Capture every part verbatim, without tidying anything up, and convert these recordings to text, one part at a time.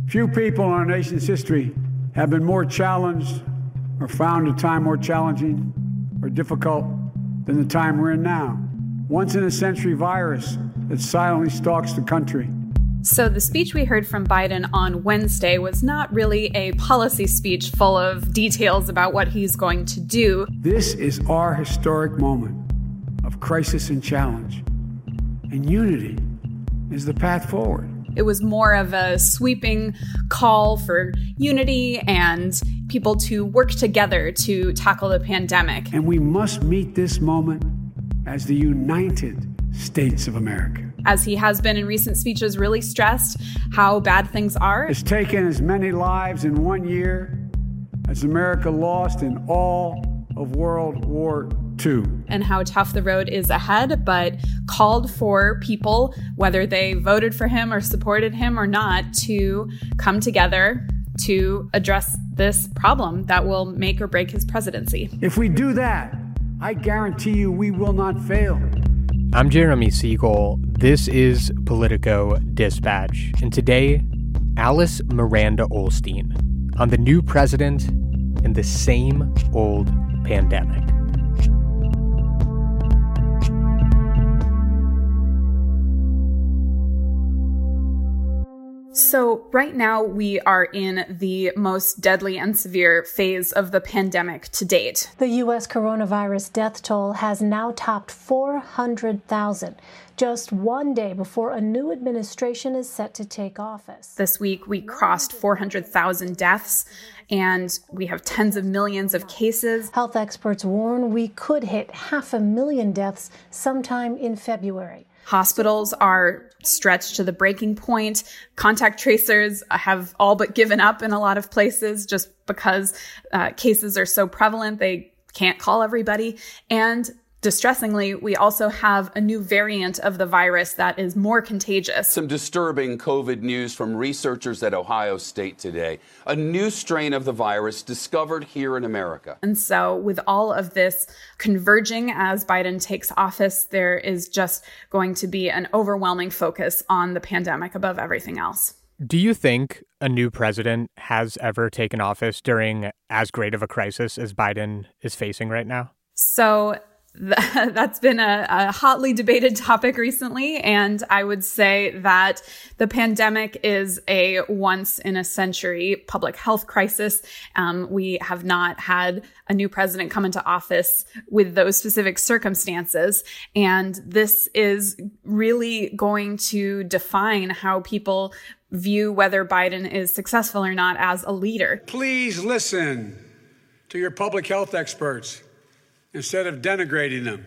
Few people in our nation's history have been more challenged or found a time more challenging or difficult than the time we're in now. Once-in-a-century virus that silently stalks the country. So the speech we heard from Biden on Wednesday was not really a policy speech full of details about what he's going to do. This is our historic moment of crisis and challenge, and unity is the path forward. It was more of a sweeping call for unity and people to work together to tackle the pandemic. And we must meet this moment as the United States of America. As he has been in recent speeches, really stressed how bad things are. It's taken as many lives in one year as America lost in all of World War Two. And how tough the road is ahead, but called for people, whether they voted for him or supported him or not, to come together to address this problem that will make or break his presidency. If we do that, I guarantee you we will not fail. I'm Jeremy Siegel. This is Politico Dispatch. And today, Alice Miranda Ollstein on the new president and the same old pandemic. So right now we are in the most deadly and severe phase of the pandemic to date. The U S coronavirus death toll has now topped four hundred thousand, just one day before a new administration is set to take office. This week we crossed four hundred thousand deaths, and we have tens of millions of cases. Health experts warn we could hit half a million deaths sometime in February. Hospitals are stretched to the breaking point. Contact tracers have all but given up in a lot of places just because uh, cases are so prevalent, they can't call everybody. And distressingly, we also have a new variant of the virus that is more contagious. Some disturbing COVID news from researchers at Ohio State today. A new strain of the virus discovered here in America. And so with all of this converging as Biden takes office, there is just going to be an overwhelming focus on the pandemic above everything else. Do you think a new president has ever taken office during as great of a crisis as Biden is facing right now? So that's been a, a hotly debated topic recently, and I would say that the pandemic is a once-in-a-century public health crisis. Um, we have not had a new president come into office with those specific circumstances, and this is really going to define how people view whether Biden is successful or not as a leader. Please listen to your public health experts instead of denigrating them.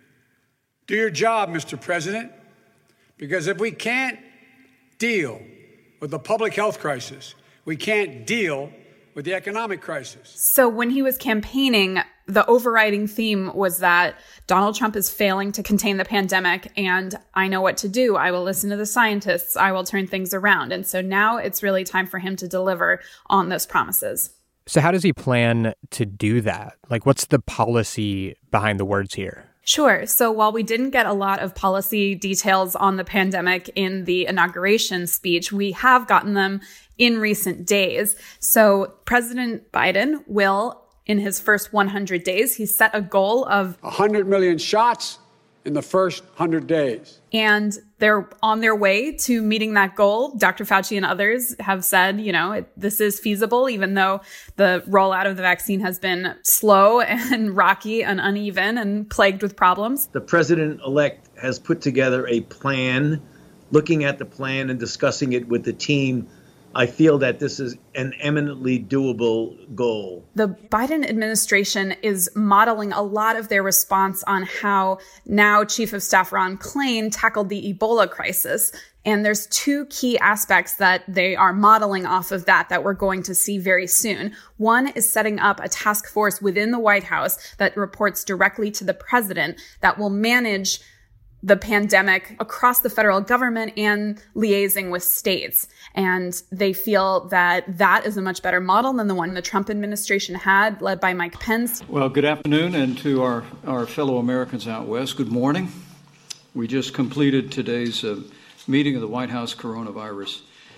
Do your job, Mister President, because if we can't deal with the public health crisis, we can't deal with the economic crisis. So when he was campaigning, the overriding theme was that Donald Trump is failing to contain the pandemic, and I know what to do. I will listen to the scientists. I will turn things around. And so now it's really time for him to deliver on those promises. So how does he plan to do that? Like, what's the policy behind the words here? Sure. So while we didn't get a lot of policy details on the pandemic in the inauguration speech, we have gotten them in recent days. So President Biden will, in his first one hundred days, he set a goal of one hundred million shots in the first one hundred days. And they're on their way to meeting that goal. Doctor Fauci and others have said, you know, it, this is feasible, even though the rollout of the vaccine has been slow and rocky and uneven and plagued with problems. The president-elect has put together a plan. Looking at the plan and discussing it with the team, I feel that this is an eminently doable goal. The Biden administration is modeling a lot of their response on how now Chief of Staff Ron Klain tackled the Ebola crisis. And there's two key aspects that they are modeling off of that that we're going to see very soon. One is setting up a task force within the White House that reports directly to the president that will manage the pandemic across the federal government and liaising with states. And they feel that that is a much better model than the one the Trump administration had, led by Mike Pence. Well, good afternoon, and to our, our fellow Americans out west, good morning. We just completed today's uh, meeting of the White House Coronavirus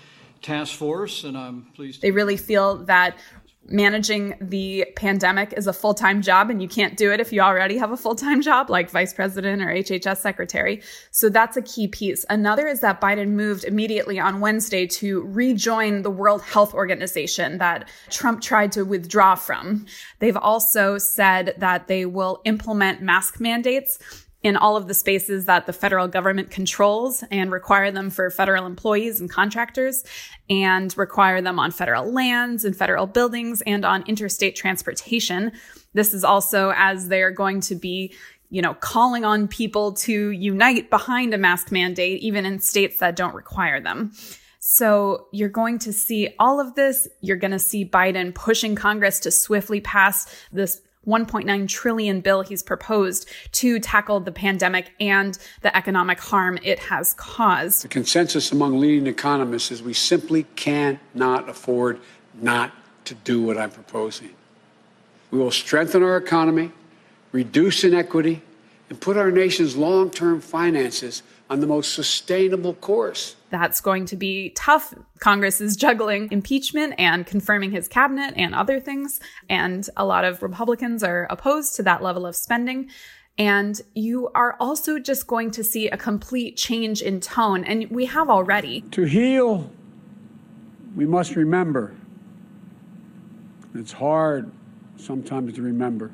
task force, and I'm pleased. They really feel that managing the pandemic is a full-time job, and you can't do it if you already have a full-time job like vice president or H H S secretary. So that's a key piece. Another is that Biden moved immediately on Wednesday to rejoin the World Health Organization that Trump tried to withdraw from. They've also said that they will implement mask mandates in all of the spaces that the federal government controls and require them for federal employees and contractors, and require them on federal lands and federal buildings and on interstate transportation. This is also as they're going to be, you know, calling on people to unite behind a mask mandate, even in states that don't require them. So you're going to see all of this. You're going to see Biden pushing Congress to swiftly pass this one point nine trillion bill he's proposed to tackle the pandemic and the economic harm it has caused. The consensus among leading economists is we simply cannot afford not to do what I'm proposing. We will strengthen our economy, reduce inequity, and put our nation's long-term finances on the most sustainable course. That's going to be tough. Congress is juggling impeachment and confirming his cabinet and other things. And a lot of Republicans are opposed to that level of spending. And you are also just going to see a complete change in tone. And we have already. To heal, we must remember. It's hard sometimes to remember.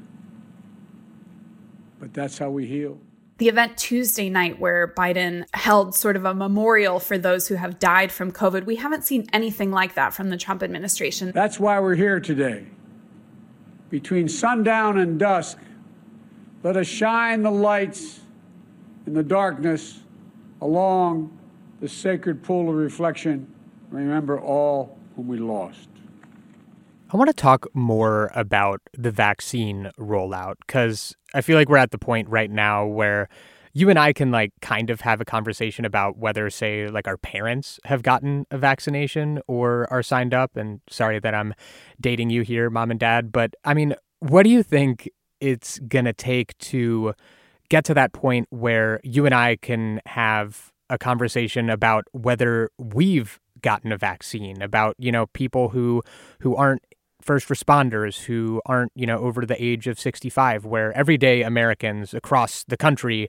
But that's how we heal. The event Tuesday night where Biden held sort of a memorial for those who have died from COVID, we haven't seen anything like that from the Trump administration. That's why we're here today. Between sundown and dusk, let us shine the lights in the darkness along the sacred pool of reflection. Remember all whom we lost. I want to talk more about the vaccine rollout, because I feel like we're at the point right now where you and I can like kind of have a conversation about whether, say, like our parents have gotten a vaccination or are signed up. And sorry that I'm dating you here, mom and dad. But I mean, what do you think it's going to take to get to that point where you and I can have a conversation about whether we've gotten a vaccine, about, you know, people who who aren't first responders, who aren't, you know, over the age of sixty-five, where everyday Americans across the country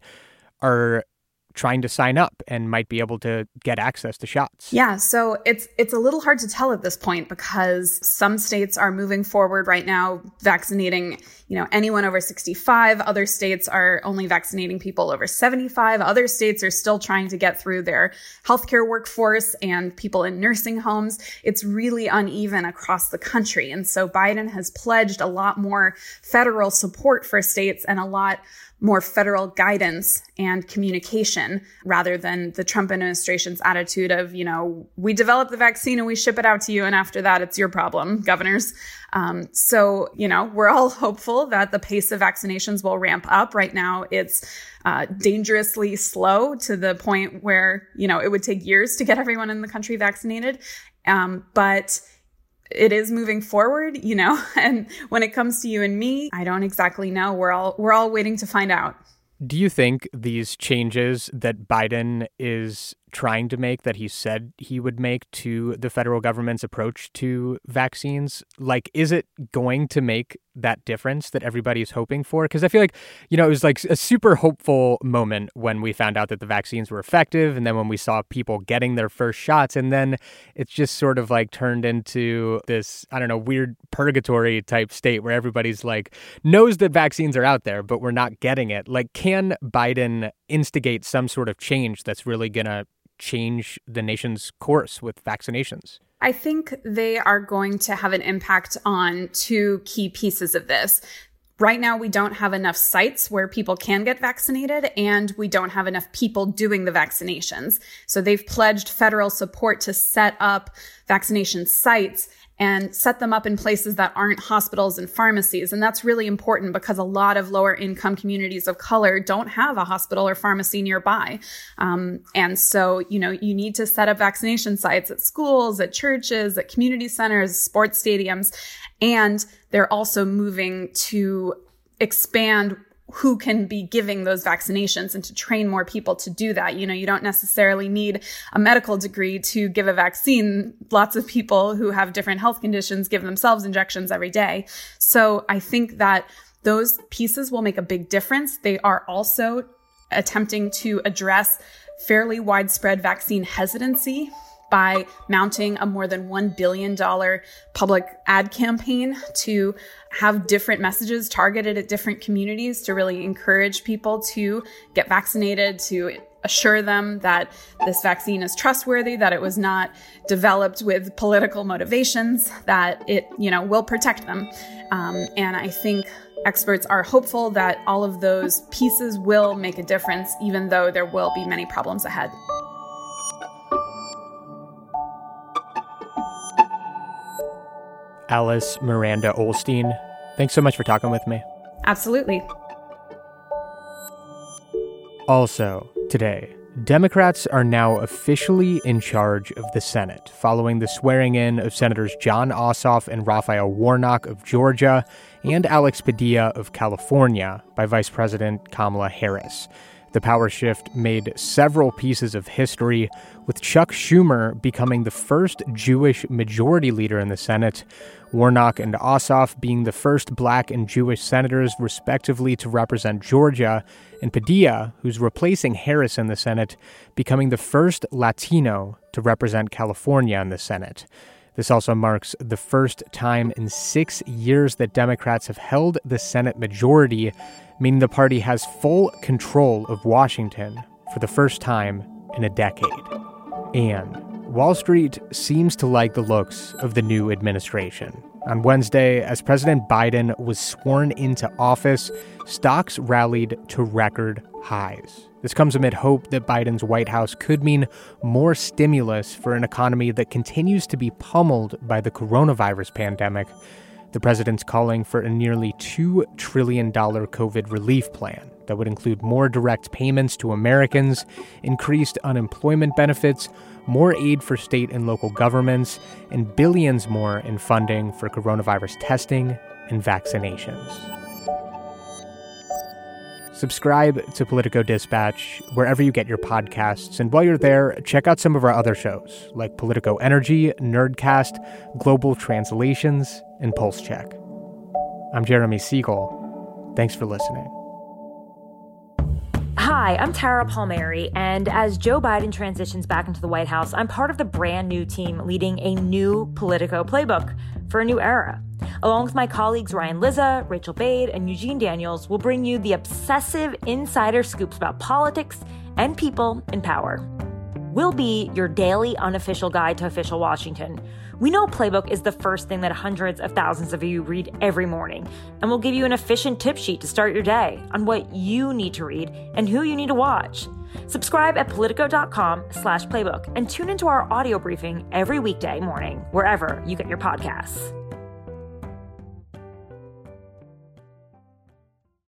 are trying to sign up and might be able to get access to shots? Yeah, so it's it's a little hard to tell at this point because some states are moving forward right now vaccinating, you know, anyone over sixty-five. Other states are only vaccinating people over seventy-five. Other states are still trying to get through their healthcare workforce and people in nursing homes. It's really uneven across the country. And so Biden has pledged a lot more federal support for states and a lot more federal guidance and communication rather than the Trump administration's attitude of, you know, we develop the vaccine and we ship it out to you, and after that, it's your problem, governors. Um, so, you know, we're all hopeful that the pace of vaccinations will ramp up. Right now, it's uh, dangerously slow to the point where, you know, it would take years to get everyone in the country vaccinated. Um, but it is moving forward, you know, and when it comes to you and me, I don't exactly know. We're all we're all waiting to find out. Do you think these changes that Biden is trying to make, that he said he would make to the federal government's approach to vaccines, like, is it going to make that difference that everybody's hoping for? Because I feel like, you know, it was like a super hopeful moment when we found out that the vaccines were effective, and then when we saw people getting their first shots, and then it's just sort of like turned into this, I don't know, weird purgatory type state where everybody's like knows that vaccines are out there, but we're not getting it. Like, can Biden instigate some sort of change that's really going to change the nation's course with vaccinations? I think they are going to have an impact on two key pieces of this. Right now, we don't have enough sites where people can get vaccinated, and we don't have enough people doing the vaccinations. So they've pledged federal support to set up vaccination sites and set them up in places that aren't hospitals and pharmacies. And that's really important because a lot of lower income communities of color don't have a hospital or pharmacy nearby. Um, and so, you know, you need to set up vaccination sites at schools, at churches, at community centers, sports stadiums. And they're also moving to expand who can be giving those vaccinations and to train more people to do that. You know, you don't necessarily need a medical degree to give a vaccine. Lots of people who have different health conditions give themselves injections every day. So I think that those pieces will make a big difference. They are also attempting to address fairly widespread vaccine hesitancy by mounting a more than one billion dollars public ad campaign to have different messages targeted at different communities to really encourage people to get vaccinated, to assure them that this vaccine is trustworthy, that it was not developed with political motivations, that it, you know, will protect them. Um, and I think experts are hopeful that all of those pieces will make a difference, even though there will be many problems ahead. Alice Miranda Ollstein, thanks so much for talking with me. Absolutely. Also, today, Democrats are now officially in charge of the Senate, following the swearing in of Senators Jon Ossoff and Raphael Warnock of Georgia and Alex Padilla of California by Vice President Kamala Harris. The power shift made several pieces of history, with Chuck Schumer becoming the first Jewish majority leader in the Senate, Warnock and Ossoff being the first black and Jewish senators respectively to represent Georgia, and Padilla, who's replacing Harris in the Senate, becoming the first Latino to represent California in the Senate. This also marks the first time in six years that Democrats have held the Senate majority, meaning the party has full control of Washington for the first time in a decade. And Wall Street seems to like the looks of the new administration. On Wednesday, as President Biden was sworn into office, stocks rallied to record highs. This comes amid hope that Biden's White House could mean more stimulus for an economy that continues to be pummeled by the coronavirus pandemic. The president's calling for a nearly two trillion dollars COVID relief plan that would include more direct payments to Americans, increased unemployment benefits, more aid for state and local governments, and billions more in funding for coronavirus testing and vaccinations. Subscribe to Politico Dispatch wherever you get your podcasts, and while you're there, check out some of our other shows like Politico Energy, Nerdcast, Global Translations, and Pulse Check. I'm Jeremy Siegel. Thanks for listening. Hi, I'm Tara Palmieri, and as Joe Biden transitions back into the White House, I'm part of the brand new team leading a new Politico playbook for a new era. Along with my colleagues Ryan Lizza, Rachel Bade, and Eugene Daniels, we'll bring you the obsessive insider scoops about politics and people in power. We'll be your daily unofficial guide to official Washington. We know Playbook is the first thing that hundreds of thousands of you read every morning, and we'll give you an efficient tip sheet to start your day on what you need to read and who you need to watch. Subscribe at politico.com slash playbook and tune into our audio briefing every weekday morning, wherever you get your podcasts.